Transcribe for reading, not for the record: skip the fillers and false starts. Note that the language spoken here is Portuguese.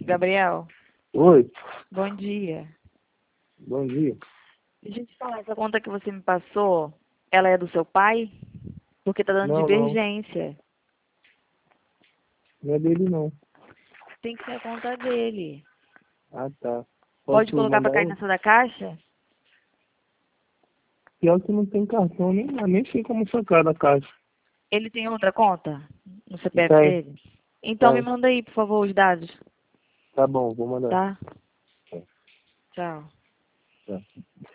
Gabriel, Oi, bom dia. bom dia. Deixa eu te falar, essa conta que você me passou, ela é do seu pai? Porque tá dando Não, divergência. não é dele não. Tem que ser a conta dele. Ah, tá. Pode Posso colocar pra mandar cair outro? nessa da caixa? Pior que não tem cartão, nem sei como sacar da caixa. Ele tem outra conta no CPF Tem, dele? Então me tem. manda aí, por favor, os dados, Tá bom, vou mandar. tá? Tchau. Tá.